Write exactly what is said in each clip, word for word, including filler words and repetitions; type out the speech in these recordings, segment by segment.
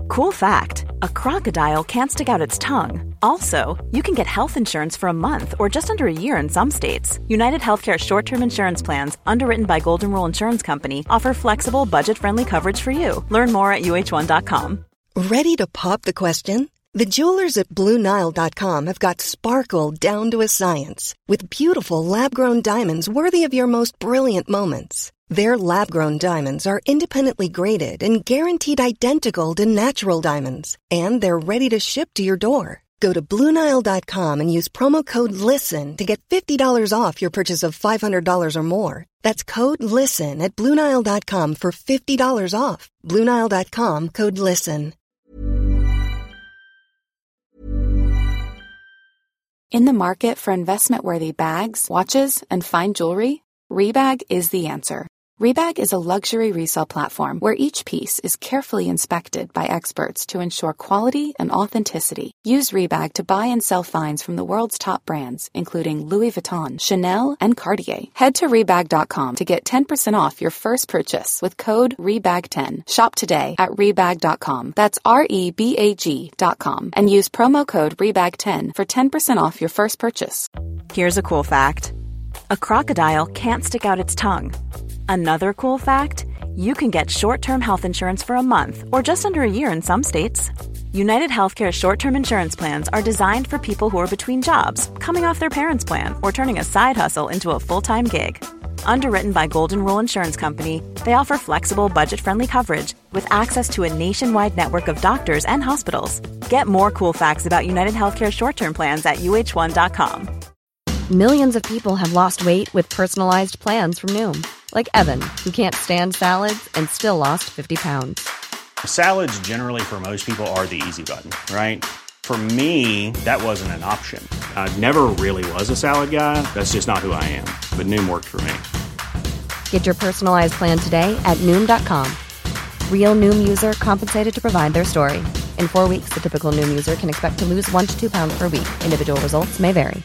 Cool fact, a crocodile can't stick out its tongue. Also, you can get health insurance for a month or just under a year in some states. United Healthcare short-term insurance plans, underwritten by Golden Rule Insurance Company, offer flexible, budget-friendly coverage for you. Learn more at U H one dot com. Ready to pop the question? The jewelers at Blue Nile dot com have got sparkle down to a science with beautiful lab-grown diamonds worthy of your most brilliant moments. Their lab-grown diamonds are independently graded and guaranteed identical to natural diamonds, and they're ready to ship to your door. Go to Blue Nile dot com and use promo code LISTEN to get fifty dollars off your purchase of five hundred dollars or more. That's code LISTEN at Blue Nile dot com for fifty dollars off. Blue Nile dot com, code LISTEN. In the market for investment-worthy bags, watches, and fine jewelry, Rebag is the answer. Rebag is a luxury resale platform where each piece is carefully inspected by experts to ensure quality and authenticity. Use Rebag to buy and sell finds from the world's top brands, including Louis Vuitton, Chanel, and Cartier. Head to Rebag dot com to get ten percent off your first purchase with code Rebag ten. Shop today at Rebag dot com. That's R E B A G dot com. And use promo code Rebag ten for ten percent off your first purchase. Here's a cool fact. A crocodile can't stick out its tongue. Another cool fact, you can get short-term health insurance for a month or just under a year in some states. United Healthcare short-term insurance plans are designed for people who are between jobs, coming off their parents' plan, or turning a side hustle into a full-time gig. Underwritten by Golden Rule Insurance Company, they offer flexible, budget-friendly coverage with access to a nationwide network of doctors and hospitals. Get more cool facts about United Healthcare short-term plans at U H one dot com. Millions of people have lost weight with personalized plans from Noom. Like Evan, who can't stand salads and still lost fifty pounds. Salads generally for most people are the easy button, right? For me, that wasn't an option. I never really was a salad guy. That's just not who I am. But Noom worked for me. Get your personalized plan today at Noom dot com. Real Noom user compensated to provide their story. In four weeks, the typical Noom user can expect to lose one to two pounds per week. Individual results may vary.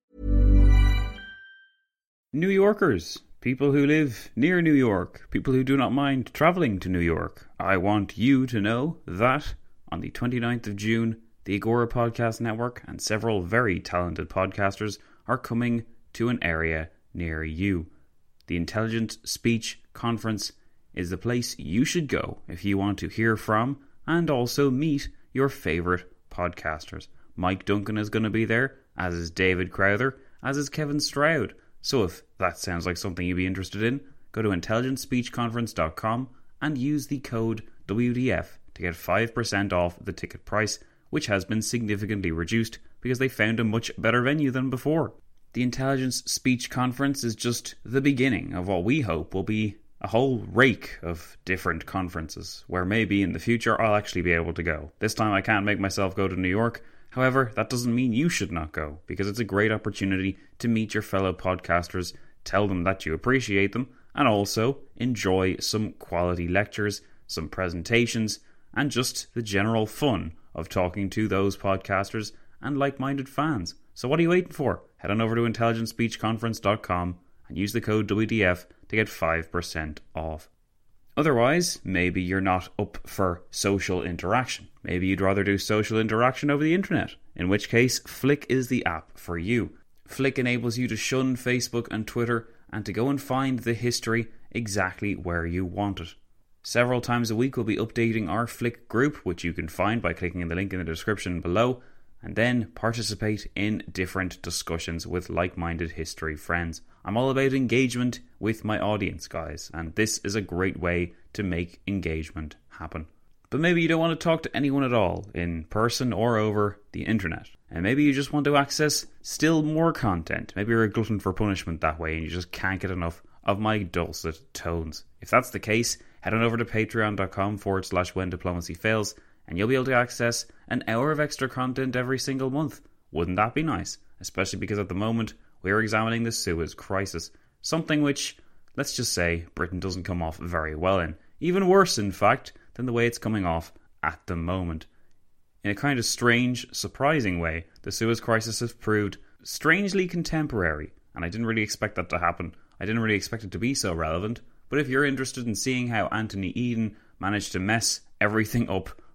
New Yorkers, people who live near New York, people who do not mind travelling to New York. I want you to know that on the twenty-ninth of June, the Agora Podcast Network and several very talented podcasters are coming to an area near you. The Intelligent Speech Conference is the place you should go if you want to hear from and also meet your favourite podcasters. Mike Duncan is going to be there, as is David Crowther, as is Kevin Stroud. So if that sounds like something you'd be interested in, go to intelligent speech conference dot com and use the code W D F to get five percent off the ticket price, which has been significantly reduced because they found a much better venue than before. The Intelligence Speech Conference is just the beginning of what we hope will be a whole rake of different conferences, where maybe in the future I'll actually be able to go. This time I can't make myself go to New York. However, that doesn't mean you should not go, because it's a great opportunity to meet your fellow podcasters, tell them that you appreciate them, and also enjoy some quality lectures, some presentations, and just the general fun of talking to those podcasters and like-minded fans. So what are you waiting for? Head on over to intelligent speech conference dot com and use the code W D F to get five percent off. Otherwise, maybe you're not up for social interaction. Maybe you'd rather do social interaction over the internet, in which case Flick is the app for you. Flick enables you to shun Facebook and Twitter and to go and find the history exactly where you want it. Several times a week we'll be updating our Flick group, which you can find by clicking in the link in the description below, and then participate in different discussions with like-minded history friends. I'm all about engagement with my audience, guys, and this is a great way to make engagement happen. But maybe you don't want to talk to anyone at all, in person or over the internet. And maybe you just want to access still more content. Maybe you're a glutton for punishment that way and you just can't get enough of my dulcet tones. If that's the case, head on over to patreon.com forward slash when diplomacy fails and you'll be able to access an hour of extra content every single month. Wouldn't that be nice? Especially because at the moment, we're examining the Suez Crisis. Something which, let's just say, Britain doesn't come off very well in. Even worse, in fact, than the way it's coming off at the moment. In a kind of strange, surprising way, the Suez Crisis has proved strangely contemporary, and I didn't really expect that to happen. I didn't really expect it to be so relevant, but if you're interested in seeing how Anthony Eden managed to mess everything up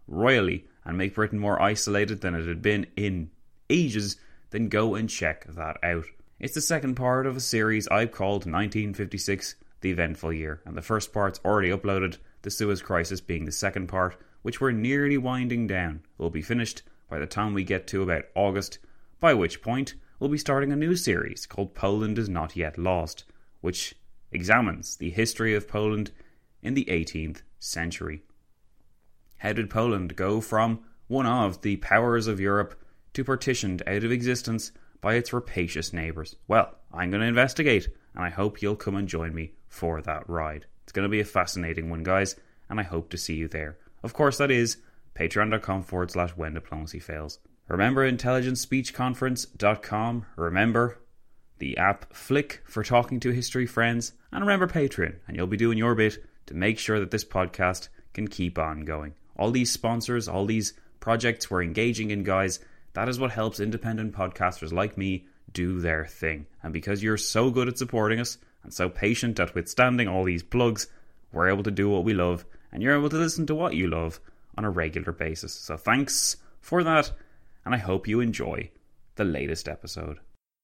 royally and make Britain more isolated than it had been in ages, then go and check that out. It's the second part of a series I've called nineteen fifty-six, The Eventful Year, and the first part's already uploaded, the Suez Crisis being the second part, which we're nearly winding down. It will be finished by the time we get to about August, by which point we'll be starting a new series called Poland is Not Yet Lost, which examines the history of Poland in the eighteenth century. How did Poland go from one of the powers of Europe to partitioned out of existence by its rapacious neighbours? Well, I'm going to investigate, and I hope you'll come and join me for that ride. It's going to be a fascinating one, guys, and I hope to see you there. Of course, that is patreon.com forward slash when diplomacy fails. Remember intelligence speech conference dot com. Remember the app Flick for talking to history friends. And remember Patreon, and you'll be doing your bit to make sure that this podcast can keep on going. All these sponsors, all these projects we're engaging in, guys, that is what helps independent podcasters like me do their thing. And because you're so good at supporting us and so patient at withstanding all these plugs, we're able to do what we love, and you're able to listen to what you love on a regular basis. So thanks for that, and I hope you enjoy the latest episode.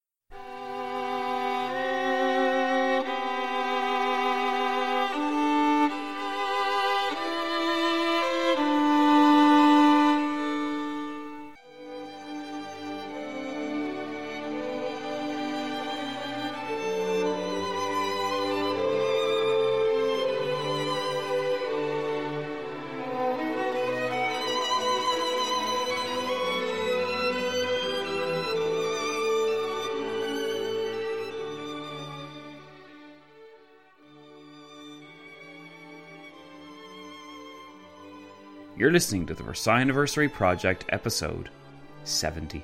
You're listening to the Versailles Anniversary Project, episode seventy.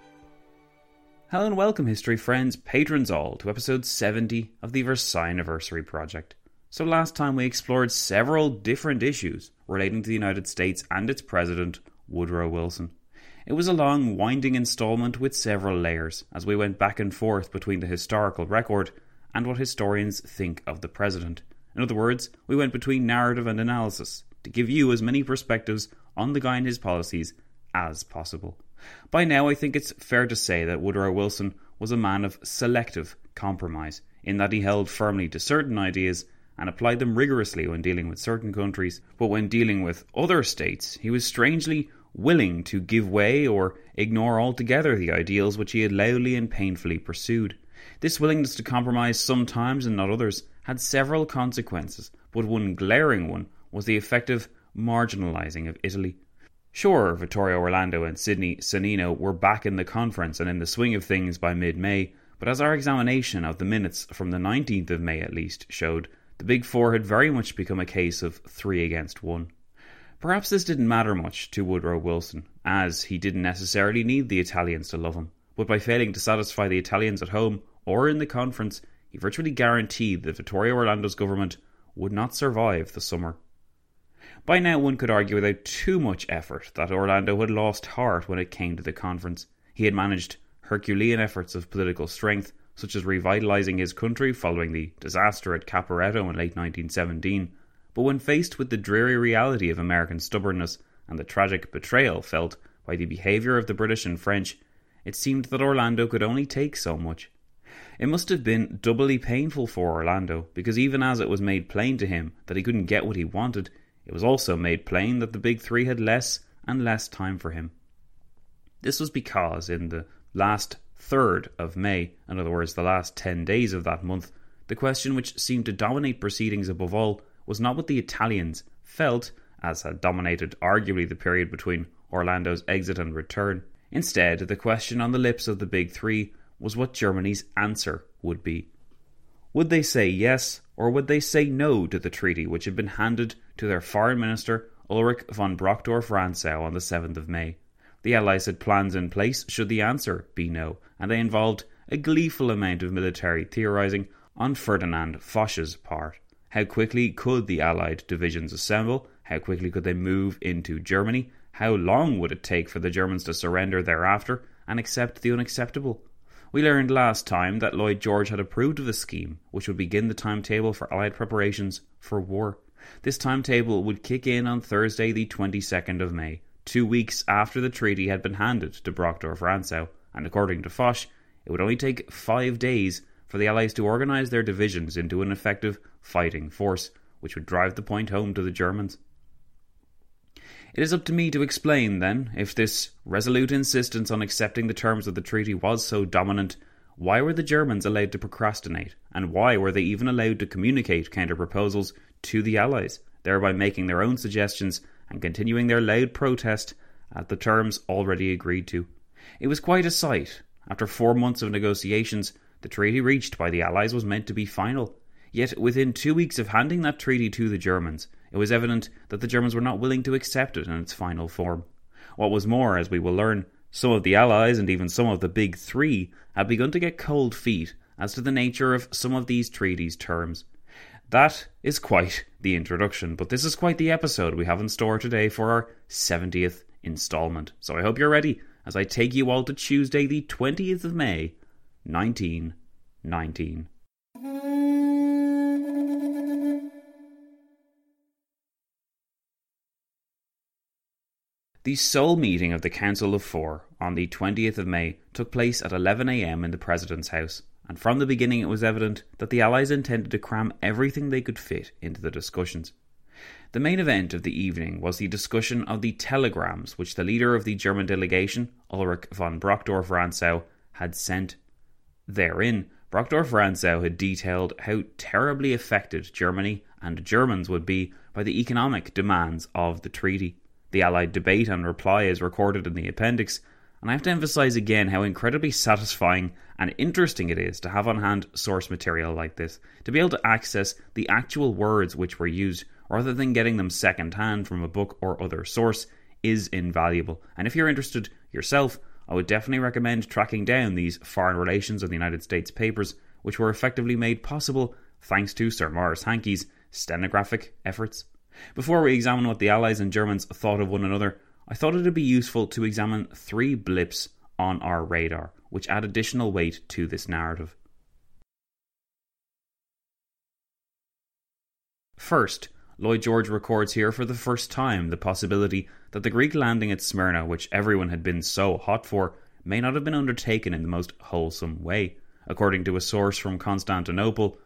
Hello and welcome, history friends, patrons all, to episode seventy of the Versailles Anniversary Project. So last time we explored several different issues relating to the United States and its president, Woodrow Wilson. It was a long, winding installment with several layers, as we went back and forth between the historical record and what historians think of the president. In other words, we went between narrative and analysis, to give you as many perspectives on the guy and his policies as possible. By now, I think it's fair to say that Woodrow Wilson was a man of selective compromise, in that he held firmly to certain ideas and applied them rigorously when dealing with certain countries, but when dealing with other states, he was strangely willing to give way or ignore altogether the ideals which he had loudly and painfully pursued. This willingness to compromise sometimes and not others had several consequences, but one glaring one was the effective marginalising of Italy. Sure, Vittorio Orlando and Sidney Sonnino were back in the conference and in the swing of things by mid-May, but as our examination of the minutes from the nineteenth of May at least showed, the Big Four had very much become a case of three against one. Perhaps this didn't matter much to Woodrow Wilson, as he didn't necessarily need the Italians to love him, but by failing to satisfy the Italians at home or in the conference, he virtually guaranteed that Vittorio Orlando's government would not survive the summer. By now one could argue without too much effort that Orlando had lost heart when it came to the conference. He had managed Herculean efforts of political strength, such as revitalising his country following the disaster at Caporetto in late nineteen seventeen, but when faced with the dreary reality of American stubbornness and the tragic betrayal felt by the behaviour of the British and French, it seemed that Orlando could only take so much. It must have been doubly painful for Orlando, because even as it was made plain to him that he couldn't get what he wanted, it was also made plain that the Big Three had less and less time for him. This was because in the last third of May, in other words the last ten days of that month, the question which seemed to dominate proceedings above all was not what the Italians felt, as had dominated arguably the period between Orlando's exit and return. Instead, the question on the lips of the Big Three was what Germany's answer would be. Would they say yes, or would they say no to the treaty which had been handed to their foreign minister Ulrich von Brockdorff-Rantzau on the seventh of May? The Allies had plans in place should the answer be no, and they involved a gleeful amount of military theorising on Ferdinand Foch's part. How quickly could the Allied divisions assemble? How quickly could they move into Germany? How long would it take for the Germans to surrender thereafter and accept the unacceptable? We learned last time that Lloyd George had approved of a scheme which would begin the timetable for Allied preparations for war. This timetable would kick in on Thursday the twenty-second of May, two weeks after the treaty had been handed to Brockdorff-Rantzau, and according to Foch, it would only take five days for the Allies to organise their divisions into an effective fighting force, which would drive the point home to the Germans. It is up to me to explain, then, if this resolute insistence on accepting the terms of the treaty was so dominant, why were the Germans allowed to procrastinate, and why were they even allowed to communicate counter-proposals to the Allies, thereby making their own suggestions and continuing their loud protest at the terms already agreed to. It was quite a sight. After four months of negotiations, the treaty reached by the Allies was meant to be final. Yet within two weeks of handing that treaty to the Germans, it was evident that the Germans were not willing to accept it in its final form. What was more, as we will learn, some of the Allies and even some of the Big Three had begun to get cold feet as to the nature of some of these treaties' terms. That is quite the introduction, but this is quite the episode we have in store today for our seventieth instalment. So I hope you're ready as I take you all to Tuesday the twentieth of May, nineteen nineteen. The sole meeting of the Council of Four on the twentieth of May took place at eleven a.m. in the President's house, and from the beginning it was evident that the Allies intended to cram everything they could fit into the discussions. The main event of the evening was the discussion of the telegrams which the leader of the German delegation, Ulrich von Brockdorff-Rantzau, had sent. Therein, Brockdorff-Rantzau had detailed how terribly affected Germany and Germans would be by the economic demands of the treaty. The Allied debate and reply is recorded in the appendix, and I have to emphasise again how incredibly satisfying and interesting it is to have on hand source material like this, to be able to access the actual words which were used, rather than getting them second hand from a book or other source, is invaluable. And if you're interested yourself, I would definitely recommend tracking down these Foreign Relations of the United States papers, which were effectively made possible thanks to Sir Maurice Hankey's stenographic efforts. Before we examine what the Allies and Germans thought of one another, I thought it would be useful to examine three blips on our radar, which add additional weight to this narrative. First, Lloyd George records here for the first time the possibility that the Greek landing at Smyrna, which everyone had been so hot for, may not have been undertaken in the most wholesome way. According to a source from Constantinople,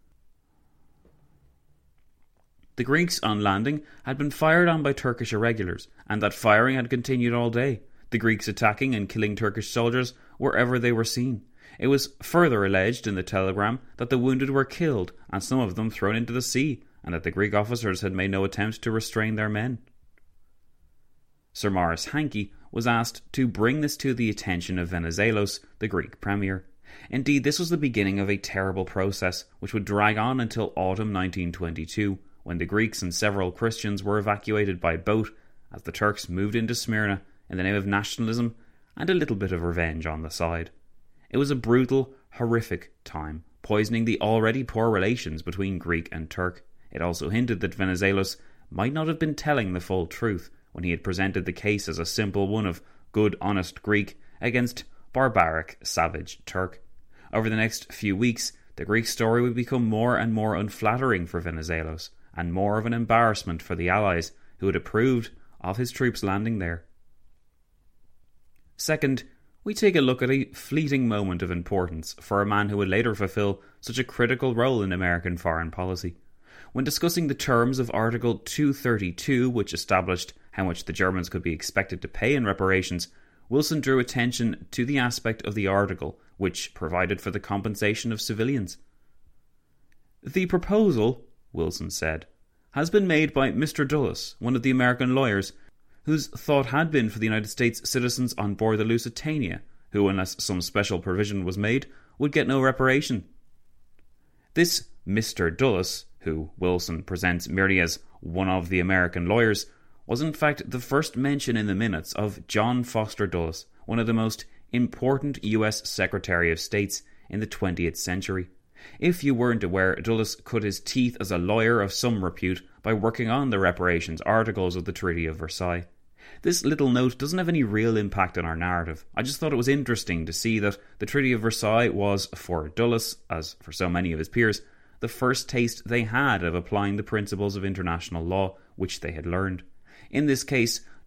the Greeks on landing had been fired on by Turkish irregulars, and that firing had continued all day, the Greeks attacking and killing Turkish soldiers wherever they were seen. It was further alleged in the telegram that the wounded were killed and some of them thrown into the sea, and that the Greek officers had made no attempt to restrain their men. Sir Maurice Hankey was asked to bring this to the attention of Venizelos, the Greek premier. Indeed, this was the beginning of a terrible process which would drag on until autumn nineteen twenty-two, when the Greeks and several Christians were evacuated by boat as the Turks moved into Smyrna in the name of nationalism and a little bit of revenge on the side. It was a brutal, horrific time, poisoning the already poor relations between Greek and Turk. It also hinted that Venizelos might not have been telling the full truth when he had presented the case as a simple one of good, honest Greek against barbaric, savage Turk. Over the next few weeks, the Greek story would become more and more unflattering for Venizelos, and more of an embarrassment for the Allies, who had approved of his troops landing there. Second, we take a look at a fleeting moment of importance for a man who would later fulfill such a critical role in American foreign policy. When discussing the terms of Article two thirty-two, which established how much the Germans could be expected to pay in reparations, Wilson drew attention to the aspect of the article which provided for the compensation of civilians. The proposal, Wilson said, has been made by Mister Dulles, one of the American lawyers, whose thought had been for the United States citizens on board the Lusitania, who, unless some special provision was made, would get no reparation. This Mister Dulles, who Wilson presents merely as one of the American lawyers, was in fact the first mention in the minutes of John Foster Dulles, one of the most important U S Secretary of States in the twentieth century. If you weren't aware, Dulles cut his teeth as a lawyer of some repute by working on the reparations articles of the Treaty of Versailles. This little note doesn't have any real impact on our narrative. I just thought it was interesting to see that the Treaty of Versailles was, for Dulles, as for so many of his peers, the first taste they had of applying the principles of international law which they had learned. In this case,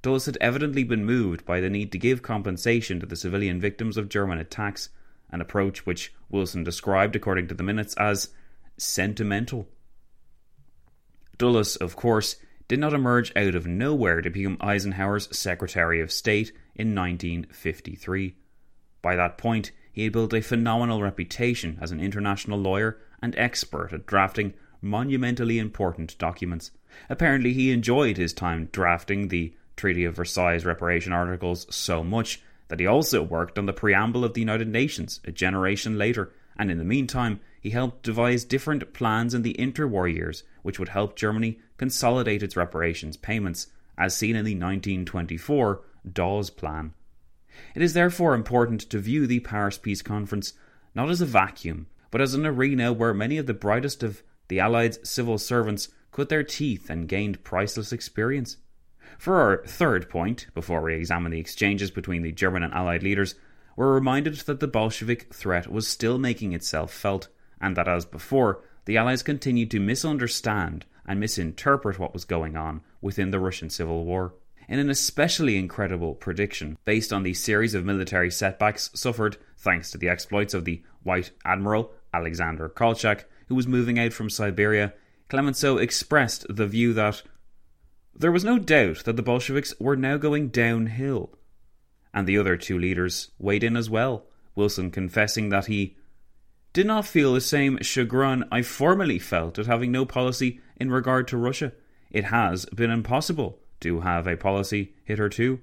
Dulles had evidently been moved by the need to give compensation to the civilian victims of German attacks, an approach which Wilson described, according to the minutes, as sentimental. Dulles, of course, did not emerge out of nowhere to become Eisenhower's Secretary of State in nineteen fifty-three. By that point, he had built a phenomenal reputation as an international lawyer and expert at drafting monumentally important documents. Apparently, he enjoyed his time drafting the Treaty of Versailles reparation articles so much that he also worked on the preamble of the United Nations a generation later, and in the meantime, he helped devise different plans in the interwar years which would help Germany consolidate its reparations payments, as seen in the nineteen twenty-four Dawes Plan. It is therefore important to view the Paris Peace Conference not as a vacuum, but as an arena where many of the brightest of the Allied civil servants cut their teeth and gained priceless experience. For our third point, before we examine the exchanges between the German and Allied leaders, we're reminded that the Bolshevik threat was still making itself felt, and that, as before, the Allies continued to misunderstand and misinterpret what was going on within the Russian Civil War. In an especially incredible prediction, based on the series of military setbacks suffered thanks to the exploits of the White Admiral Alexander Kolchak, who was moving out from Siberia, Clemenceau expressed the view that there was no doubt that the Bolsheviks were now going downhill. And the other two leaders weighed in as well, Wilson confessing that he did not feel the same chagrin I formerly felt at having no policy in regard to Russia. It has been impossible to have a policy hitherto.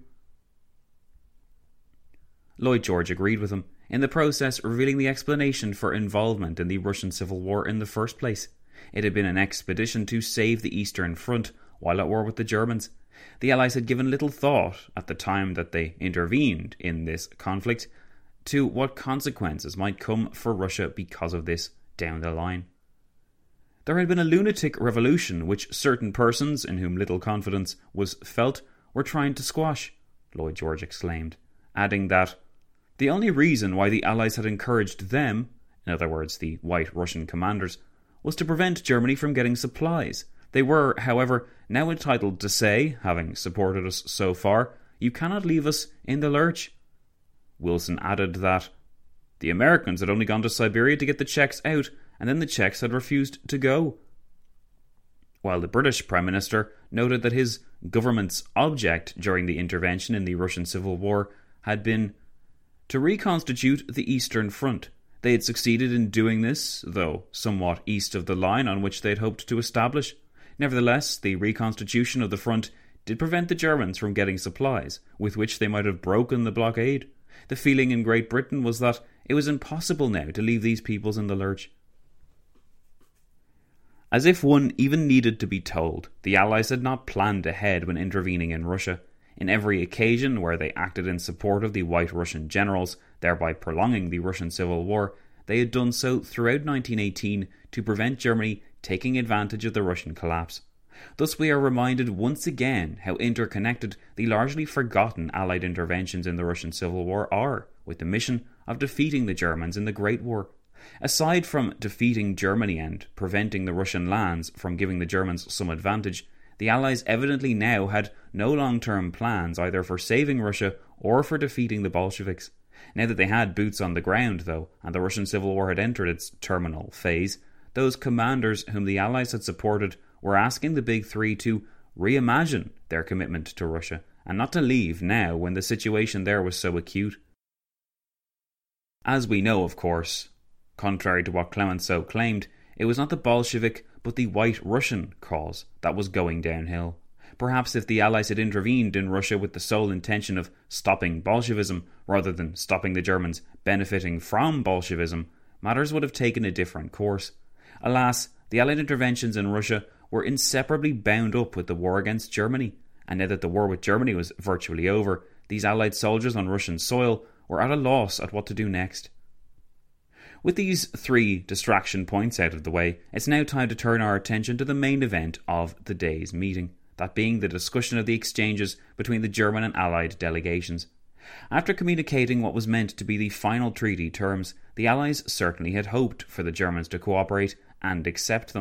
Lloyd George agreed with him, in the process revealing the explanation for involvement in the Russian Civil War in the first place. It had been an expedition to save the Eastern Front while at war with the Germans. The Allies had given little thought, at the time that they intervened in this conflict, to what consequences might come for Russia because of this down the line. There had been a lunatic revolution which certain persons, in whom little confidence was felt, were trying to squash, Lloyd George exclaimed, adding that the only reason why the Allies had encouraged them, in other words the White Russian commanders, was to prevent Germany from getting supplies. They were, however, now entitled to say, having supported us so far, you cannot leave us in the lurch. Wilson added that the Americans had only gone to Siberia to get the Czechs out, and then the Czechs had refused to go. While the British Prime Minister noted that his government's object during the intervention in the Russian Civil War had been to reconstitute the Eastern Front. They had succeeded in doing this, though somewhat east of the line on which they had hoped to establish. Nevertheless, the reconstitution of the front did prevent the Germans from getting supplies, with which they might have broken the blockade. The feeling in Great Britain was that it was impossible now to leave these peoples in the lurch. As if one even needed to be told, the Allies had not planned ahead when intervening in Russia. In every occasion where they acted in support of the White Russian generals, thereby prolonging the Russian Civil War, they had done so throughout nineteen eighteen to prevent Germany taking advantage of the Russian collapse. Thus we are reminded once again how interconnected the largely forgotten Allied interventions in the Russian Civil War are with the mission of defeating the Germans in the Great War. Aside from defeating Germany and preventing the Russian lands from giving the Germans some advantage, the Allies evidently now had no long-term plans either for saving Russia or for defeating the Bolsheviks. Now that they had boots on the ground, though, and the Russian Civil War had entered its terminal phase, those commanders whom the Allies had supported were asking the Big Three to reimagine their commitment to Russia, and not to leave now when the situation there was so acute. As we know, of course, contrary to what Clemenceau claimed, it was not the Bolshevik but the White Russian cause that was going downhill. Perhaps if the Allies had intervened in Russia with the sole intention of stopping Bolshevism rather than stopping the Germans benefiting from Bolshevism, matters would have taken a different course. Alas, the Allied interventions in Russia were inseparably bound up with the war against Germany, and now that the war with Germany was virtually over, these Allied soldiers on Russian soil were at a loss at what to do next. With these three distraction points out of the way, it's now time to turn our attention to the main event of the day's meeting, that being the discussion of the exchanges between the German and Allied delegations. After communicating what was meant to be the final treaty terms, the Allies certainly had hoped for the Germans to cooperate and accept them.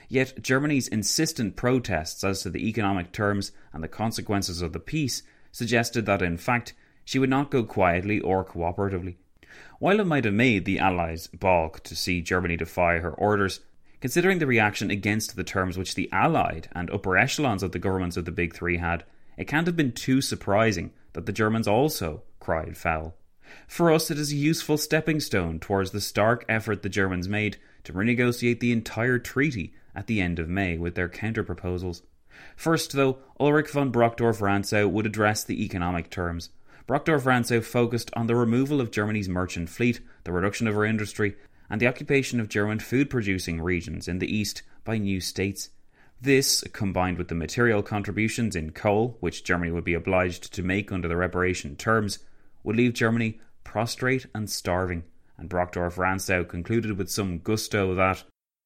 Yet Germany's insistent protests as to the economic terms and the consequences of the peace suggested that, in fact, she would not go quietly or cooperatively. While it might have made the Allies balk to see Germany defy her orders, considering the reaction against the terms which the Allied and upper echelons of the governments of the Big Three had, it can't have been too surprising that the Germans also cried foul. For us, it is a useful stepping stone towards the stark effort the Germans made to renegotiate the entire treaty at the end of May with their counter-proposals. First, though, Ulrich von Brockdorff-Rantzau would address the economic terms. Brockdorff-Rantzau focused on the removal of Germany's merchant fleet, the reduction of her industry, and the occupation of German food-producing regions in the east by new states. This, combined with the material contributions in coal, which Germany would be obliged to make under the reparation terms, would leave Germany prostrate and starving, and Brockdorff-Rantzau concluded with some gusto that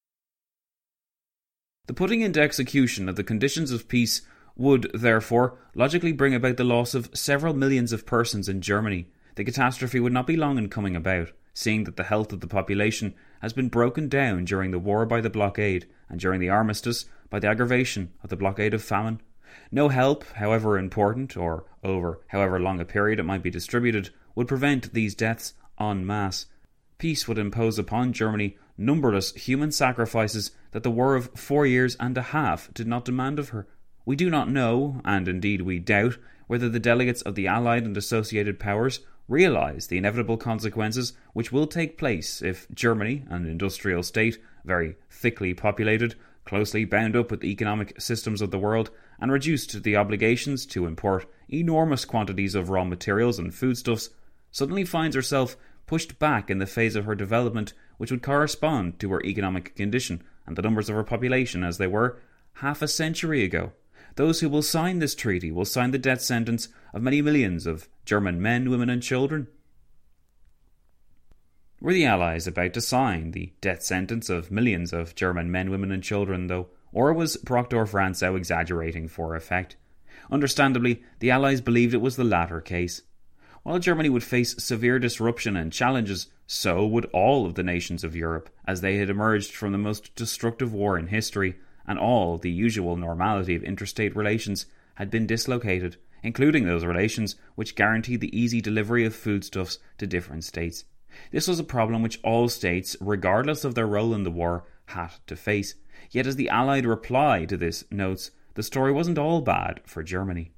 the putting into execution of the conditions of peace would, therefore, logically bring about the loss of several millions of persons in Germany. The catastrophe would not be long in coming about, seeing that the health of the population has been broken down during the war by the blockade, and during the armistice by the aggravation of the blockade of famine. No help, however important, or over however long a period it might be distributed, would prevent these deaths en masse. Peace would impose upon Germany numberless human sacrifices that the war of four years and a half did not demand of her. We do not know, and indeed we doubt, whether the delegates of the Allied and associated powers realise the inevitable consequences which will take place if Germany, an industrial state, very thickly populated, closely bound up with the economic systems of the world, and reduced to the obligations to import enormous quantities of raw materials and foodstuffs, suddenly finds herself pushed back in the phase of her development which would correspond to her economic condition and the numbers of her population as they were half a century ago. Those who will sign this treaty will sign the death sentence of many millions of German men, women and children. Were the Allies about to sign the death sentence of millions of German men, women and children, though? Or was Brockdorff-Rantzau exaggerating for effect? Understandably, the Allies believed it was the latter case. While Germany would face severe disruption and challenges, so would all of the nations of Europe, as they had emerged from the most destructive war in history, and all the usual normality of interstate relations had been dislocated, including those relations which guaranteed the easy delivery of foodstuffs to different states. This was a problem which all states, regardless of their role in the war, had to face. Yet as the Allied reply to this notes, the story wasn't all bad for Germany.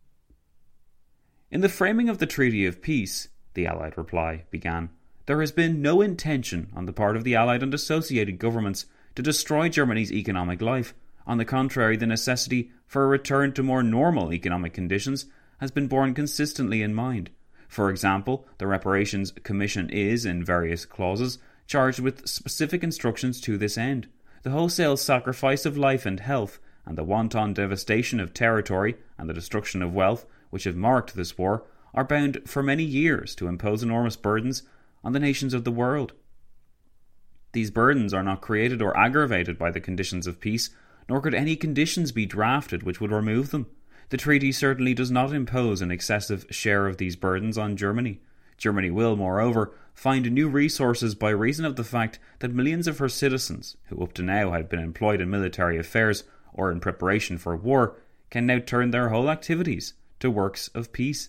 In the framing of the Treaty of Peace, the Allied reply began, there has been no intention on the part of the Allied and associated governments to destroy Germany's economic life. On the contrary, the necessity for a return to more normal economic conditions has been borne consistently in mind. For example, the Reparations Commission is, in various clauses, charged with specific instructions to this end. The wholesale sacrifice of life and health, and the wanton devastation of territory and the destruction of wealth which have marked this war, are bound for many years to impose enormous burdens on the nations of the world. These burdens are not created or aggravated by the conditions of peace, nor could any conditions be drafted which would remove them. The treaty certainly does not impose an excessive share of these burdens on Germany. Germany will, moreover, find new resources by reason of the fact that millions of her citizens, who up to now had been employed in military affairs or in preparation for war, can now turn their whole activities to works of peace.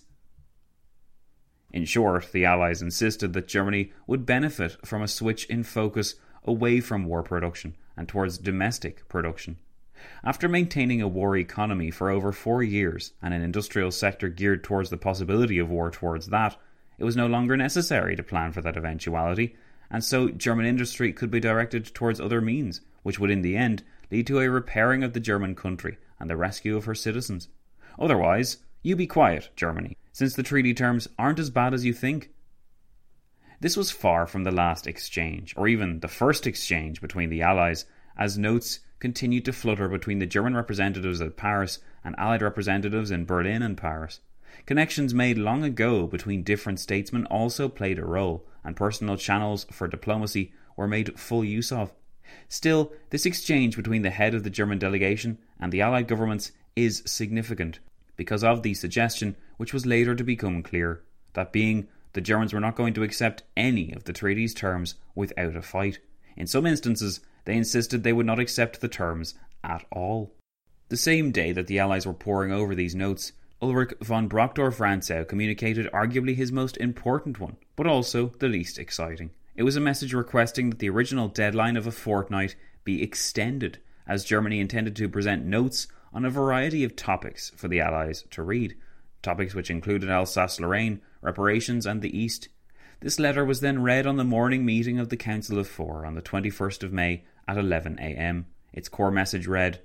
In short, the Allies insisted that Germany would benefit from a switch in focus away from war production and towards domestic production. After maintaining a war economy for over four years and an industrial sector geared towards the possibility of war towards that, it was no longer necessary to plan for that eventuality, and so German industry could be directed towards other means, which would in the end lead to a repairing of the German country and the rescue of her citizens. Otherwise, you be quiet, Germany, since the treaty terms aren't as bad as you think. This was far from the last exchange, or even the first exchange between the Allies, as notes continued to flutter between the German representatives at Paris and Allied representatives in Berlin and Paris. Connections made long ago between different statesmen also played a role, and personal channels for diplomacy were made full use of. Still, this exchange between the head of the German delegation and the Allied governments is significant, because of the suggestion, which was later to become clear, that being the Germans were not going to accept any of the treaty's terms without a fight. In some instances, They insisted they would not accept the terms at all. The same day that the Allies were poring over these notes, Ulrich von Brockdorff-Rantzau communicated arguably his most important one, but also the least exciting. It was a message requesting that the original deadline of a fortnight be extended, as Germany intended to present notes on a variety of topics for the Allies to read, topics which included Alsace-Lorraine, reparations and the East. This letter was then read on the morning meeting of the Council of Four on the twenty-first of May at eleven a.m. Its core message read,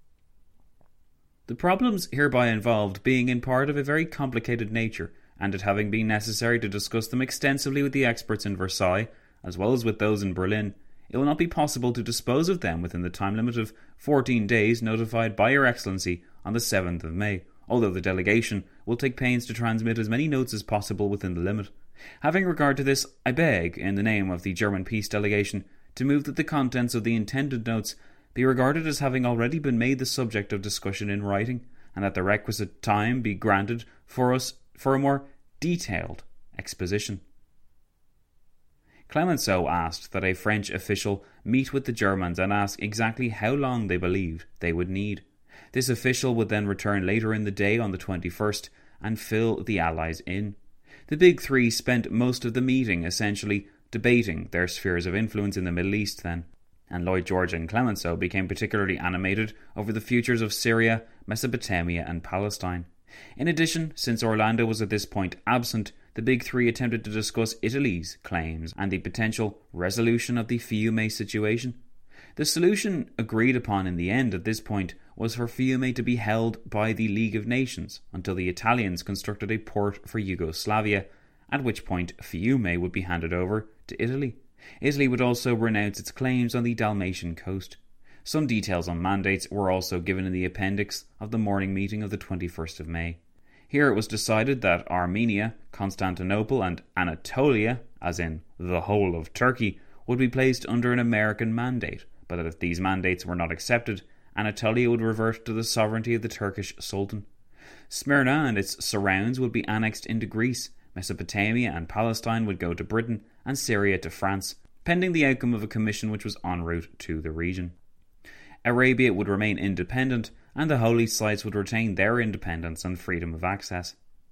"The problems hereby involved being in part of a very complicated nature, and it having been necessary to discuss them extensively with the experts in Versailles, as well as with those in Berlin, it will not be possible to dispose of them within the time limit of fourteen days notified by Your Excellency on the seventh of May, although the delegation will take pains to transmit as many notes as possible within the limit. Having regard to this, I beg, in the name of the German peace delegation, to move that the contents of the intended notes be regarded as having already been made the subject of discussion in writing, and that the requisite time be granted for us for a more detailed exposition." Clemenceau asked that a French official meet with the Germans and ask exactly how long they believed they would need. This official would then return later in the day on the twenty-first and fill the Allies in. The Big Three spent most of the meeting essentially debating their spheres of influence in the Middle East then, and Lloyd George and Clemenceau became particularly animated over the futures of Syria, Mesopotamia and Palestine. In addition, since Orlando was at this point absent, the Big Three attempted to discuss Italy's claims and the potential resolution of the Fiume situation. The solution agreed upon in the end at this point was for Fiume to be held by the League of Nations until the Italians constructed a port for Yugoslavia, at which point Fiume would be handed over to Italy. Italy would also renounce its claims on the Dalmatian coast. Some details on mandates were also given in the appendix of the morning meeting of the twenty-first of May. Here it was decided that Armenia, Constantinople and Anatolia, as in the whole of Turkey, would be placed under an American mandate, but that if these mandates were not accepted, Anatolia would revert to the sovereignty of the Turkish Sultan. Smyrna and its surrounds would be annexed into Greece, Mesopotamia and Palestine would go to Britain, and Syria to France, pending the outcome of a commission which was en route to the region. Arabia would remain independent, and the holy sites would retain their independence and freedom of access.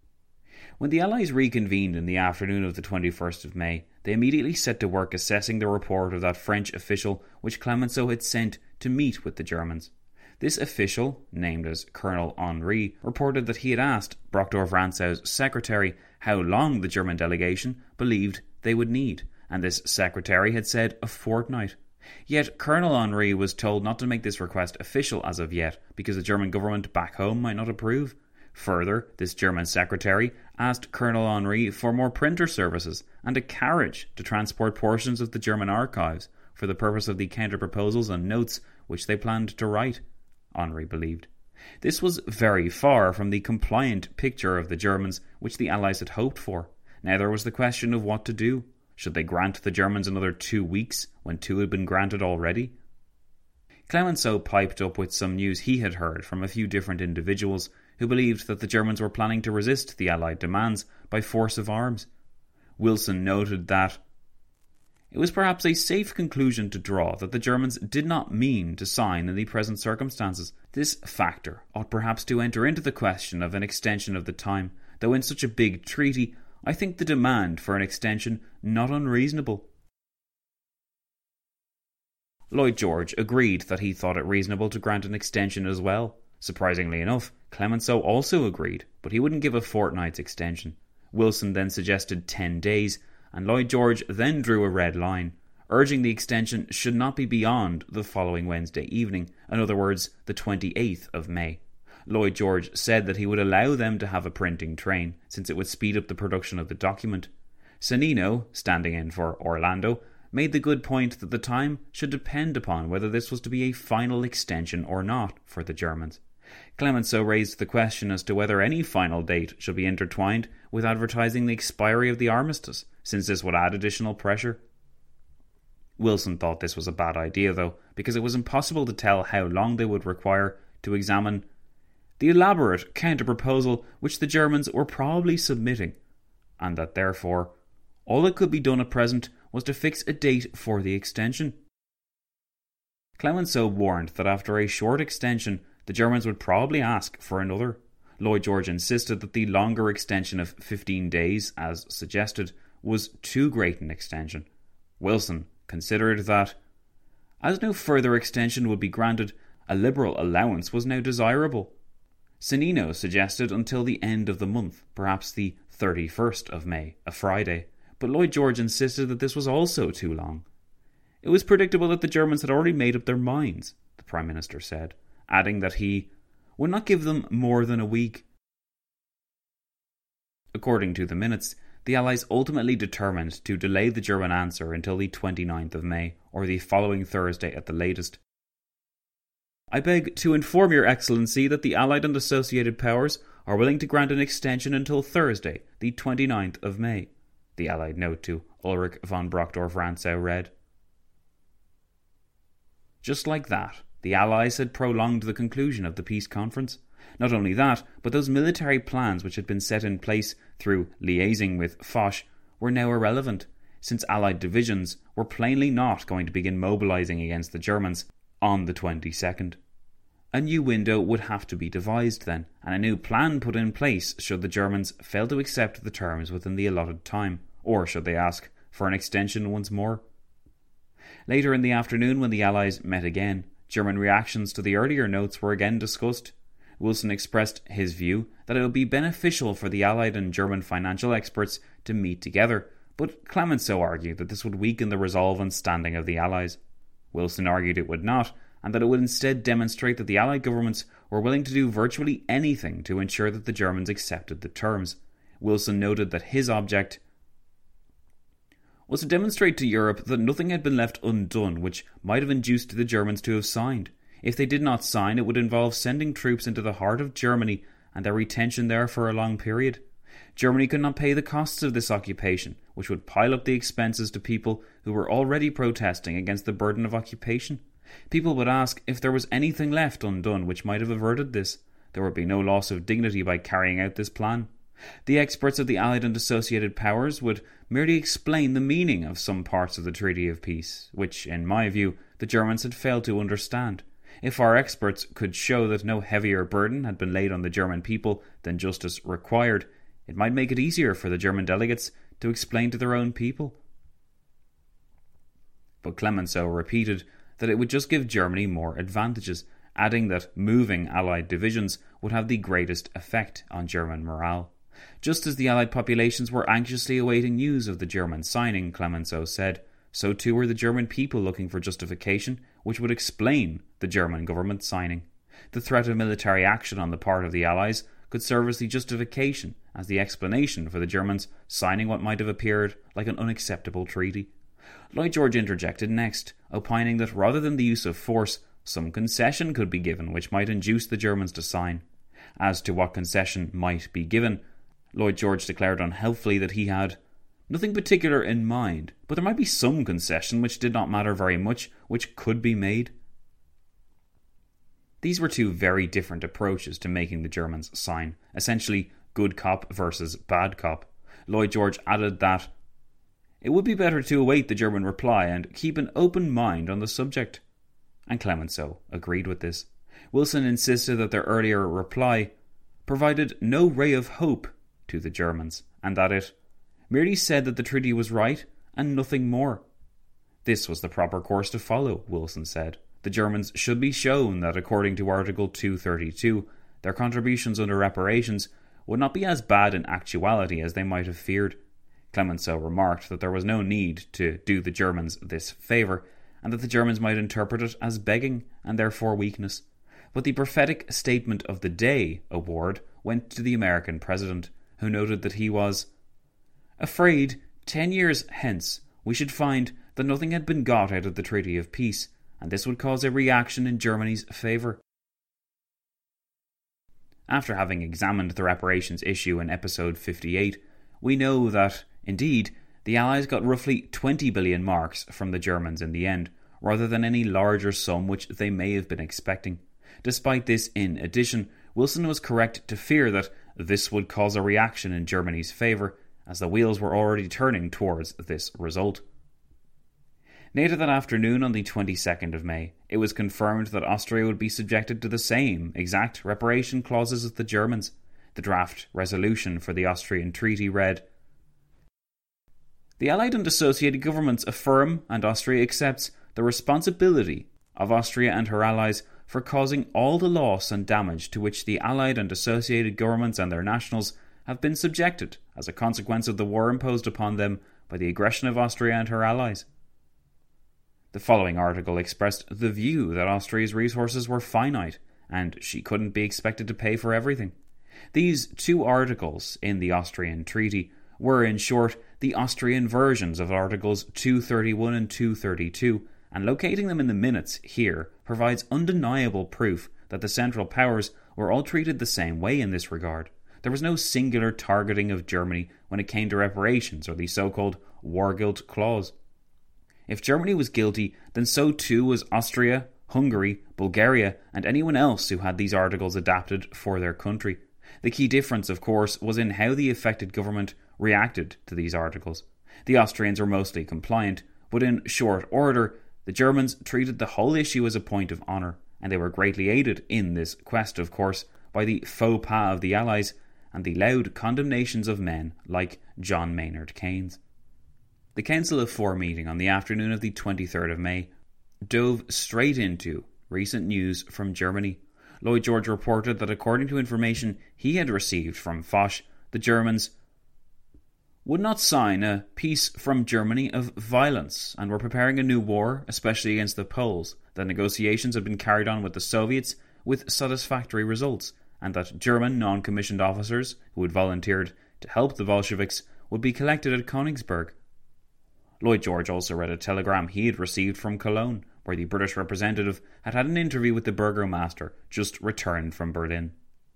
When the Allies reconvened in the afternoon of the twenty-first of May, they immediately set to work assessing the report of that French official which Clemenceau had sent to meet with the Germans. This official, named as Colonel Henri, reported that he had asked Brockdorff-Rantzau's secretary how long the German delegation believed they would need, and this secretary had said a fortnight. Yet Colonel Henri was told not to make this request official as of yet, because the German government back home might not approve. Further, this German secretary asked Colonel Henri for more printer services and a carriage to transport portions of the German archives for the purpose of the counter-proposals and notes which they planned to write, Henri believed. This was very far from the compliant picture of the Germans which the Allies had hoped for. Now there was the question of what to do. Should they grant the Germans another two weeks when two had been granted already? Clemenceau piped up with some news he had heard from a few different individuals who believed that the Germans were planning to resist the Allied demands by force of arms. Wilson noted that it was perhaps a safe conclusion to draw that the Germans did not mean to sign in the present circumstances. This factor ought perhaps to enter into the question of an extension of the time, though in such a big treaty I think the demand for an extension not unreasonable. Lloyd George agreed that he thought it reasonable to grant an extension as well. Surprisingly enough, Clemenceau also agreed, but he wouldn't give a fortnight's extension. Wilson then suggested ten days, and Lloyd George then drew a red line, urging the extension should not be beyond the following Wednesday evening, in other words, the twenty-eighth of May. Lloyd George said that he would allow them to have a printing train, since it would speed up the production of the document. Sannino, standing in for Orlando, made the good point that the time should depend upon whether this was to be a final extension or not for the Germans. Clemenceau raised the question as to whether any final date should be intertwined with advertising the expiry of the armistice, since this would add additional pressure. Wilson thought this was a bad idea, though, because it was impossible to tell how long they would require to examine the elaborate counter-proposal which the Germans were probably submitting, and that therefore all that could be done at present was to fix a date for the extension. Clemenceau warned that after a short extension, the Germans would probably ask for another. Lloyd George insisted that the longer extension of fifteen days, as suggested, was too great an extension. Wilson considered that, as no further extension would be granted, a liberal allowance was now desirable. Sonnino suggested until the end of the month, perhaps the thirty-first of May, a Friday, but Lloyd George insisted that this was also too long. It was predictable that the Germans had already made up their minds, the Prime Minister said, adding that he would not give them more than a week. According to the minutes, the Allies ultimately determined to delay the German answer until the twenty-ninth of May, or the following Thursday at the latest. I beg to inform Your Excellency that the Allied and Associated Powers are willing to grant an extension until Thursday, the twenty-ninth of May, the Allied note to Ulrich von Brockdorff-Rantzau read. Just like that, the Allies had prolonged the conclusion of the peace conference. Not only that, but those military plans which had been set in place through liaising with Foch were now irrelevant, since Allied divisions were plainly not going to begin mobilising against the Germans on the twenty-second. A new window would have to be devised then, and a new plan put in place should the Germans fail to accept the terms within the allotted time, or should they ask for an extension once more. Later in the afternoon, when the Allies met again, German reactions to the earlier notes were again discussed. Wilson expressed his view that it would be beneficial for the Allied and German financial experts to meet together, but Clemenceau argued that this would weaken the resolve and standing of the Allies. Wilson argued it would not, and that it would instead demonstrate that the Allied governments were willing to do virtually anything to ensure that the Germans accepted the terms. Wilson noted that his object was to demonstrate to Europe that nothing had been left undone which might have induced the Germans to have signed. If they did not sign, it would involve sending troops into the heart of Germany and their retention there for a long period. Germany could not pay the costs of this occupation, which would pile up the expenses to people who were already protesting against the burden of occupation. People would ask if there was anything left undone which might have averted this. There would be no loss of dignity by carrying out this plan. The experts of the Allied and Associated Powers would merely explain the meaning of some parts of the Treaty of Peace, which, in my view, the Germans had failed to understand. If our experts could show that no heavier burden had been laid on the German people than justice required, it might make it easier for the German delegates to explain to their own people. But Clemenceau repeated that it would just give Germany more advantages, adding that moving Allied divisions would have the greatest effect on German morale. Just as the Allied populations were anxiously awaiting news of the German signing, Clemenceau said, so too were the German people looking for justification which would explain the German government signing. The threat of military action on the part of the Allies could serve as the justification, as the explanation for the Germans signing what might have appeared like an unacceptable treaty. Lloyd George interjected next, opining that rather than the use of force, some concession could be given which might induce the Germans to sign. As to what concession might be given, Lloyd George declared unhelpfully that he had nothing particular in mind, but there might be some concession which did not matter very much, which could be made. These were two very different approaches to making the Germans sign, essentially good cop versus bad cop. Lloyd George added that it would be better to await the German reply and keep an open mind on the subject. And Clemenceau agreed with this. Wilson insisted that their earlier reply provided no ray of hope to the Germans, and that it merely said that the treaty was right and nothing more. This was the proper course to follow, Wilson said. The Germans should be shown that according to Article two thirty-two, their contributions under reparations would not be as bad in actuality as they might have feared. Clemenceau remarked that there was no need to do the Germans this favour, and that the Germans might interpret it as begging and therefore weakness. But the prophetic Statement of the Day award went to the American president, who noted that he was afraid ten years hence we should find that nothing had been got out of the Treaty of Peace, and this would cause a reaction in Germany's favour. After having examined the reparations issue in episode fifty-eight, we know that, indeed, the Allies got roughly twenty billion marks from the Germans in the end, rather than any larger sum which they may have been expecting. Despite this, in addition, Wilson was correct to fear that this would cause a reaction in Germany's favour, as the wheels were already turning towards this result. Later that afternoon, on the twenty-second of May, it was confirmed that Austria would be subjected to the same exact reparation clauses as the Germans. The draft resolution for the Austrian treaty read, "The Allied and associated governments affirm, and Austria accepts, the responsibility of Austria and her allies for causing all the loss and damage to which the Allied and associated governments and their nationals have been subjected as a consequence of the war imposed upon them by the aggression of Austria and her allies." The following article expressed the view that Austria's resources were finite, and she couldn't be expected to pay for everything. These two articles in the Austrian treaty were, in short, the Austrian versions of Articles two thirty-one and two thirty-two, and locating them in the minutes here provides undeniable proof that the Central Powers were all treated the same way in this regard. There was no singular targeting of Germany when it came to reparations or the so-called war guilt clause. If Germany was guilty, then so too was Austria, Hungary, Bulgaria, and anyone else who had these articles adapted for their country. The key difference, of course, was in how the affected government reacted to these articles. The Austrians were mostly compliant, but in short order, the Germans treated the whole issue as a point of honour, and they were greatly aided in this quest, of course, by the faux pas of the Allies and the loud condemnations of men like John Maynard Keynes. The Council of Four meeting on the afternoon of the twenty-third of May dove straight into recent news from Germany. Lloyd George reported that according to information he had received from Foch, the Germans would not sign a peace from Germany of violence and were preparing a new war, especially against the Poles, that negotiations had been carried on with the Soviets with satisfactory results, and that German non-commissioned officers who had volunteered to help the Bolsheviks would be collected at Königsberg. Lloyd George also read a telegram he had received from Cologne, where the British representative had had an interview with the burgomaster just returned from Berlin.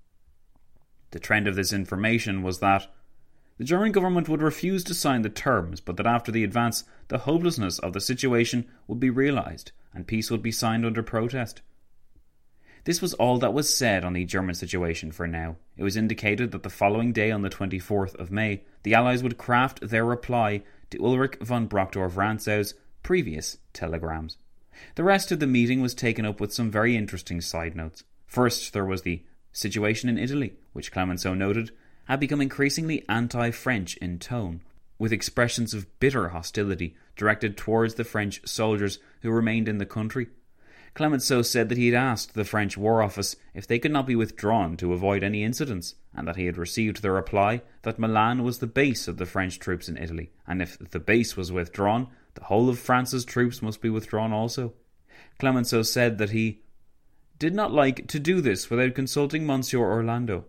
The trend of this information was that the German government would refuse to sign the terms, but that after the advance, the hopelessness of the situation would be realised, and peace would be signed under protest. This was all that was said on the German situation for now. It was indicated that the following day, on the twenty-fourth of May, the Allies would craft their reply to Ulrich von Brockdorff-Ransau's previous telegrams. The rest of the meeting was taken up with some very interesting side notes. First, there was the situation in Italy, which Clemenceau noted had become increasingly anti-French in tone, with expressions of bitter hostility directed towards the French soldiers who remained in the country. Clemenceau said that he had asked the French War Office if they could not be withdrawn to avoid any incidents, and that he had received the reply that Milan was the base of the French troops in Italy, and if the base was withdrawn, the whole of France's troops must be withdrawn also. Clemenceau said that he did not like to do this without consulting Monsieur Orlando.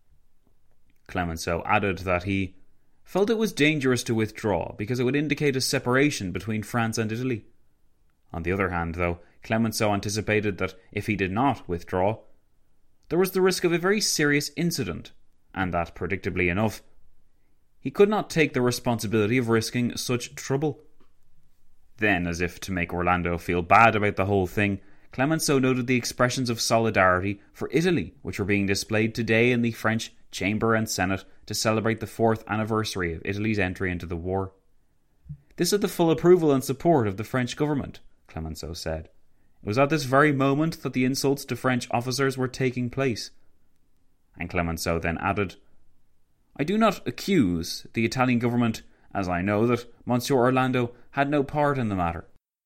Clemenceau added that he felt it was dangerous to withdraw because it would indicate a separation between France and Italy. On the other hand, though, Clemenceau anticipated that if he did not withdraw, there was the risk of a very serious incident, and that, predictably enough, he could not take the responsibility of risking such trouble. Then, as if to make Orlando feel bad about the whole thing, Clemenceau noted the expressions of solidarity for Italy which were being displayed today in the French Chamber and Senate to celebrate the fourth anniversary of Italy's entry into the war. This had the full approval and support of the French government, Clemenceau said. It was at this very moment that the insults to French officers were taking place. And Clemenceau then added, I do not accuse the Italian government, as I know that Monsieur Orlando had no part in the matter.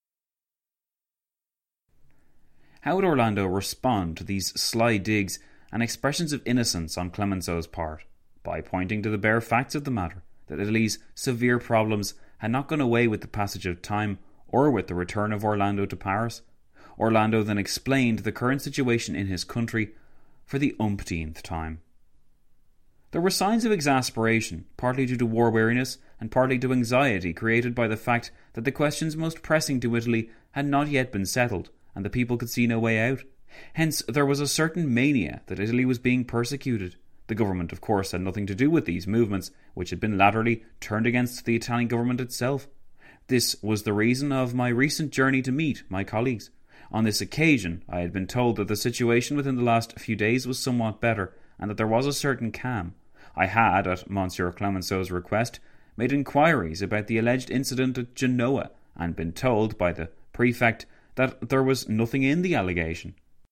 How would Orlando respond to these sly digs and expressions of innocence on Clemenceau's part? By pointing to the bare facts of the matter, that Italy's severe problems had not gone away with the passage of time or with the return of Orlando to Paris. Orlando then explained the current situation in his country for the umpteenth time. There were signs of exasperation, partly due to war weariness and partly to anxiety created by the fact that the questions most pressing to Italy had not yet been settled, and the people could see no way out. Hence, there was a certain mania that Italy was being persecuted. The government, of course, had nothing to do with these movements, which had been latterly turned against the Italian government itself. This was the reason of my recent journey to meet my colleagues. On this occasion, I had been told that the situation within the last few days was somewhat better, and that there was a certain calm. I had, at Monsieur Clemenceau's request, made inquiries about the alleged incident at Genoa, and been told by the prefect that there was nothing in the allegation.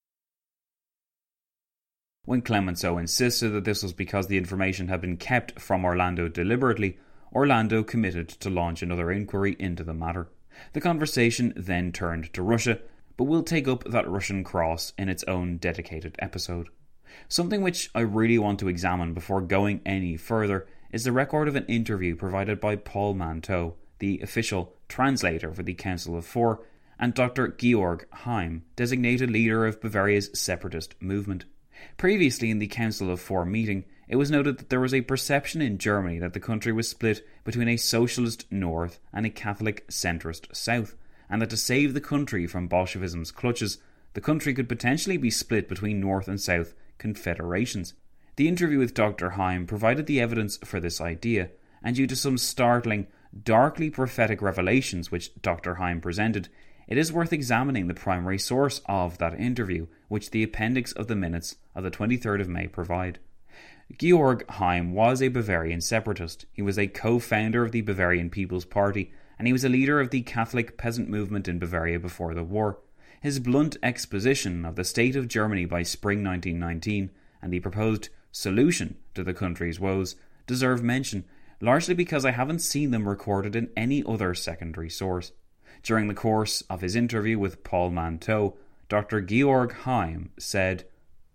When Clemenceau insisted that this was because the information had been kept from Orlando deliberately, Orlando committed to launch another inquiry into the matter. The conversation then turned to Russia, but we'll take up that Russian cross in its own dedicated episode. Something which I really want to examine before going any further is the record of an interview provided by Paul Manteau, the official translator for the Council of Four, and Doctor Georg Heim, designated leader of Bavaria's separatist movement. Previously in the Council of Four meeting, it was noted that there was a perception in Germany that the country was split between a socialist north and a Catholic centrist south, and that to save the country from Bolshevism's clutches, the country could potentially be split between north and south confederations. The interview with Doctor Heim provided the evidence for this idea, and due to some startling, darkly prophetic revelations which Doctor Heim presented, it is worth examining the primary source of that interview, which the appendix of the minutes of the twenty-third of May provide. Georg Heim was a Bavarian separatist. He was a co-founder of the Bavarian People's Party, and he was a leader of the Catholic peasant movement in Bavaria before the war. His blunt exposition of the state of Germany by spring nineteen nineteen and the proposed solution to the country's woes deserve mention, largely because I haven't seen them recorded in any other secondary source. During the course of his interview with Paul Manteau, Doctor Georg Heim said,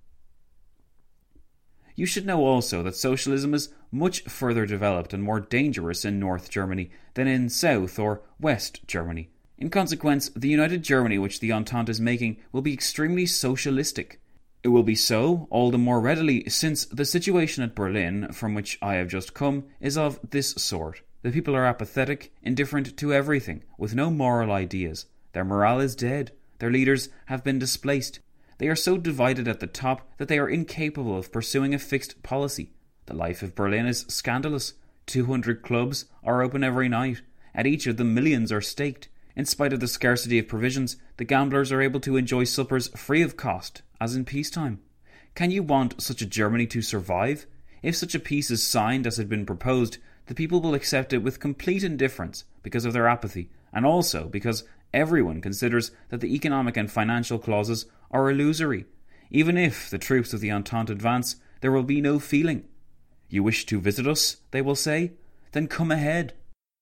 "You should know also that socialism is much further developed and more dangerous in North Germany than in South or West Germany. In consequence, the united Germany which the Entente is making will be extremely socialistic. It will be so all the more readily since the situation at Berlin, from which I have just come, is of this sort. The people are apathetic, indifferent to everything, with no moral ideas. Their morale is dead. Their leaders have been displaced. They are so divided at the top that they are incapable of pursuing a fixed policy. The life of Berlin is scandalous. Two hundred clubs are open every night. At each of them millions are staked. In spite of the scarcity of provisions, the gamblers are able to enjoy suppers free of cost, as in peacetime. Can you want such a Germany to survive? If such a peace is signed as had been proposed, the people will accept it with complete indifference because of their apathy, and also because everyone considers that the economic and financial clauses are illusory. Even if the troops of the Entente advance, there will be no feeling. You wish to visit us, they will say? Then come ahead."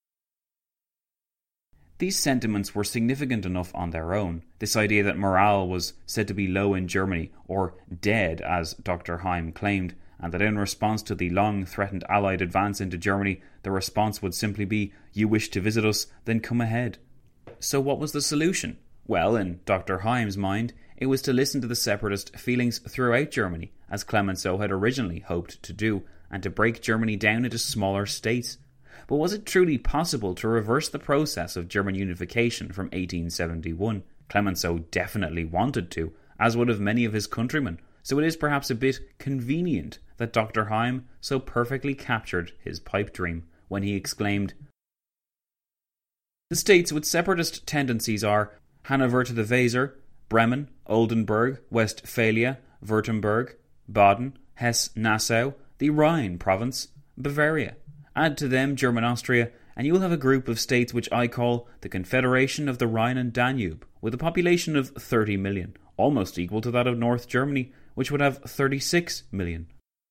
These sentiments were significant enough on their own. This idea that morale was said to be low in Germany, or dead as Doctor Heim claimed, and that in response to the long-threatened Allied advance into Germany, the response would simply be, "You wish to visit us, then come ahead." So what was the solution? Well, in Doctor Heim's mind, it was to listen to the separatist feelings throughout Germany, as Clemenceau had originally hoped to do, and to break Germany down into smaller states. But was it truly possible to reverse the process of German unification from eighteen seventy-one? Clemenceau definitely wanted to, as would have many of his countrymen, so it is perhaps a bit convenient that Doctor Heim so perfectly captured his pipe dream when he exclaimed, "The states with separatist tendencies are Hanover to the Weser, Bremen, Oldenburg, Westphalia, Württemberg, Baden, Hesse-Nassau, the Rhine province, Bavaria. Add to them German Austria, and you will have a group of states which I call the Confederation of the Rhine and Danube, with a population of thirty million, almost equal to that of North Germany, which would have thirty-six million.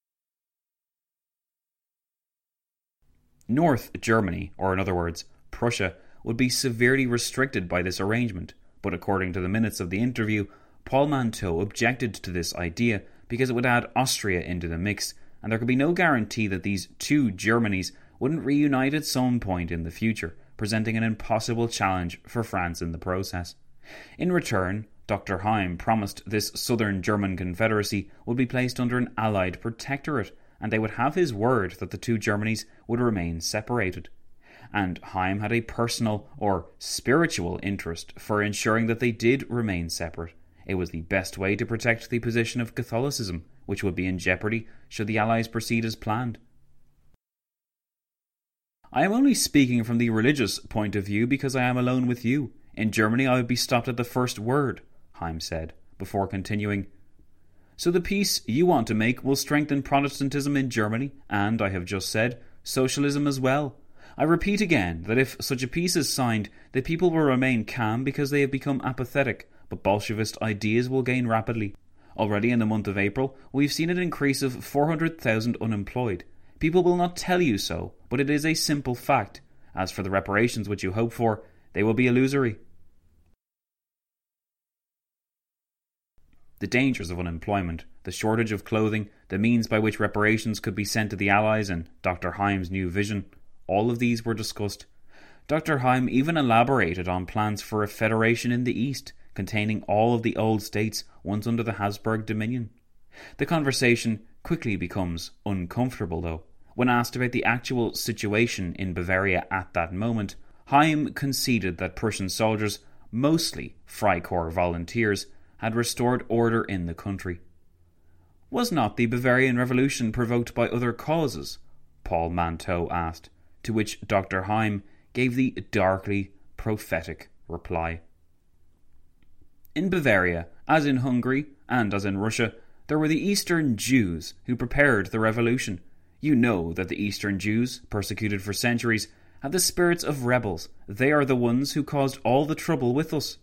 North Germany, or in other words, Prussia, would be severely restricted by this arrangement, but according to the minutes of the interview, Paul Manteau objected to this idea because it would add Austria into the mix, and there could be no guarantee that these two Germanys wouldn't reunite at some point in the future, presenting an impossible challenge for France in the process. In return, Doctor Heim promised this southern German confederacy would be placed under an Allied protectorate, and they would have his word that the two Germanys would remain separated. And Heim had a personal or spiritual interest for ensuring that they did remain separate. It was the best way to protect the position of Catholicism, which would be in jeopardy should the Allies proceed as planned. I am only speaking from the religious point of view because I am alone with you. In Germany I would be stopped at the first word, Heim said, before continuing. So the peace you want to make will strengthen Protestantism in Germany, and, I have just said, socialism as well. I repeat again that if such a peace is signed, the people will remain calm because they have become apathetic, but Bolshevist ideas will gain rapidly. Already in the month of April, we've seen an increase of four hundred thousand unemployed. People will not tell you so, but it is a simple fact. As for the reparations which you hope for, they will be illusory. The dangers of unemployment, the shortage of clothing, the means by which reparations could be sent to the Allies, and Doctor Heim's new vision, all of these were discussed. Doctor Heim even elaborated on plans for a federation in the East, containing all of the old states once under the Habsburg dominion. The conversation quickly becomes uncomfortable, though. When asked about the actual situation in Bavaria at that moment, Heim conceded that Prussian soldiers, mostly Freikorps volunteers, had restored order in the country. Was not the Bavarian Revolution provoked by other causes? Paul Manteau asked, to which Doctor Heim gave the darkly prophetic reply. In Bavaria, as in Hungary and as in Russia, there were the Eastern Jews who prepared the revolution. You know that the Eastern Jews, persecuted for centuries, have the spirits of rebels. They are the ones who caused all the trouble with us.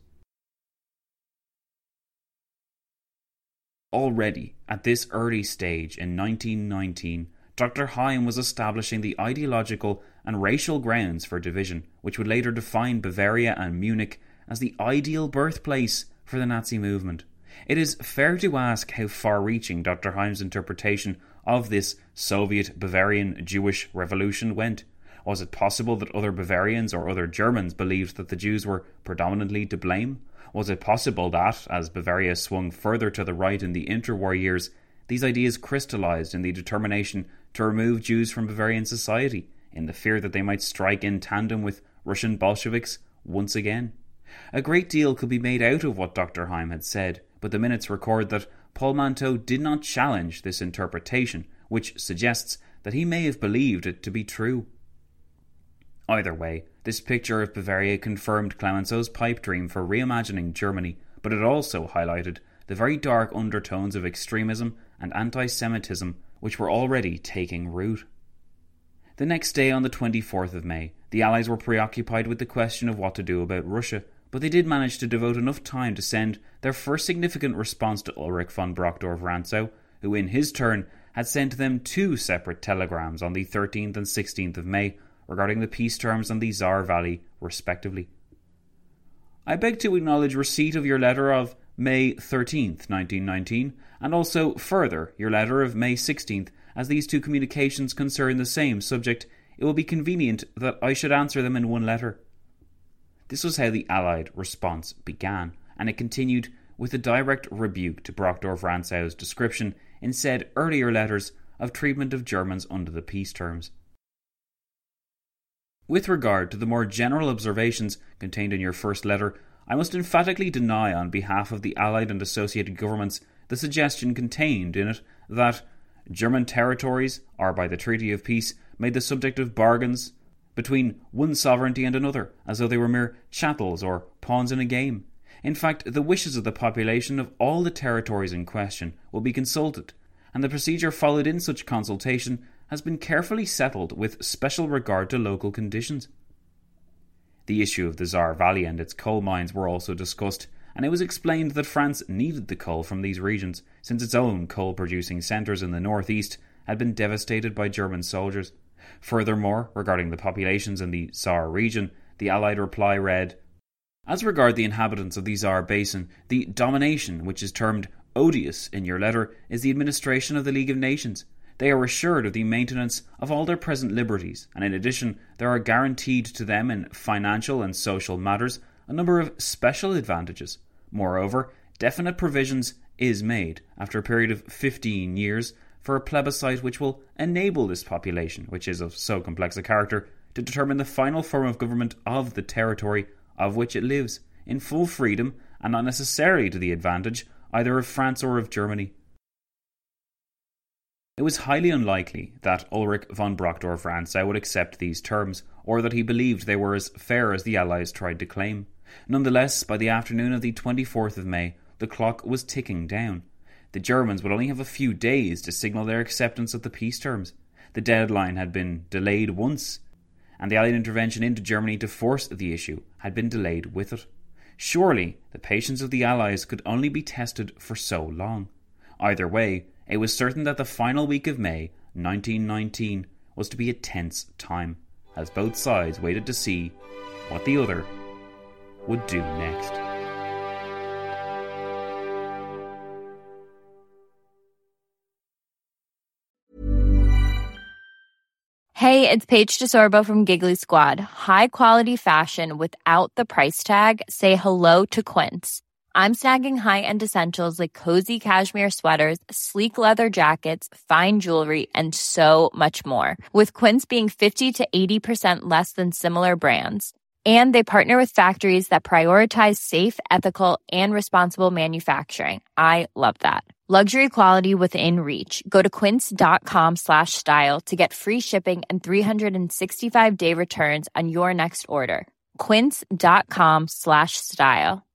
Already, at this early stage in nineteen nineteen, Doctor Heim was establishing the ideological and racial grounds for division, which would later define Bavaria and Munich as the ideal birthplace for the Nazi movement. It is fair to ask how far-reaching Doctor Heim's interpretation of this Soviet Bavarian Jewish revolution went. Was it possible that other Bavarians or other Germans believed that the Jews were predominantly to blame? Was it possible that, as Bavaria swung further to the right in the interwar years, these ideas crystallized in the determination to remove Jews from Bavarian society, in the fear that they might strike in tandem with Russian Bolsheviks once again? A great deal could be made out of what Doctor Heim had said, but the minutes record that Paul Manteau did not challenge this interpretation, which suggests that he may have believed it to be true. Either way, this picture of Bavaria confirmed Clemenceau's pipe dream for reimagining Germany, but it also highlighted the very dark undertones of extremism and anti-Semitism which were already taking root. The next day, on the twenty-fourth of May, the Allies were preoccupied with the question of what to do about Russia, but they did manage to devote enough time to send their first significant response to Ulrich von Brockdorff-Rantzau, who in his turn had sent them two separate telegrams on the thirteenth and sixteenth of May regarding the peace terms on the Saar Valley, respectively. I beg to acknowledge receipt of your letter of May thirteenth, nineteen nineteen, and also further your letter of May sixteenth, as these two communications concern the same subject. It will be convenient that I should answer them in one letter. This was how the Allied response began, and it continued with a direct rebuke to Brockdorff-Rantzau's description in said earlier letters of treatment of Germans under the peace terms. With regard to the more general observations contained in your first letter, I must emphatically deny on behalf of the Allied and associated governments the suggestion contained in it that German territories are by the Treaty of Peace made the subject of bargains between one sovereignty and another, as though they were mere chattels or pawns in a game. In fact, the wishes of the population of all the territories in question will be consulted, and the procedure followed in such consultation has been carefully settled with special regard to local conditions. The issue of the Saar Valley and its coal mines were also discussed, and it was explained that France needed the coal from these regions, since its own coal-producing centres in the northeast had been devastated by German soldiers. Furthermore, regarding the populations in the Saar region, the Allied reply read, "As regard the inhabitants of the Saar Basin, the domination which is termed odious in your letter is the administration of the League of Nations. They are assured of the maintenance of all their present liberties, and in addition there are guaranteed to them in financial and social matters a number of special advantages. Moreover, definite provisions is made, after a period of fifteen years, for a plebiscite which will enable this population, which is of so complex a character, to determine the final form of government of the territory of which it lives, in full freedom and not necessarily to the advantage either of France or of Germany." It was highly unlikely that Ulrich von Brockdorff-Rantzau would accept these terms, or that he believed they were as fair as the Allies tried to claim. Nonetheless, by the afternoon of the twenty-fourth of May, the clock was ticking down. The Germans would only have a few days to signal their acceptance of the peace terms. The deadline had been delayed once, and the Allied intervention into Germany to force the issue had been delayed with it. Surely, the patience of the Allies could only be tested for so long. Either way, it was certain that the final week of May nineteen nineteen was to be a tense time, as both sides waited to see what the other would do next. Hey, it's Paige DeSorbo from Giggly Squad. High quality fashion without the price tag. Say hello to Quince. I'm snagging high-end essentials like cozy cashmere sweaters, sleek leather jackets, fine jewelry, and so much more. With Quince being fifty to eighty percent less than similar brands. And they partner with factories that prioritize safe, ethical, and responsible manufacturing. I love that. Luxury quality within reach. Go to quince.com slash style to get free shipping and three sixty-five day returns on your next order. Quince.com slash style.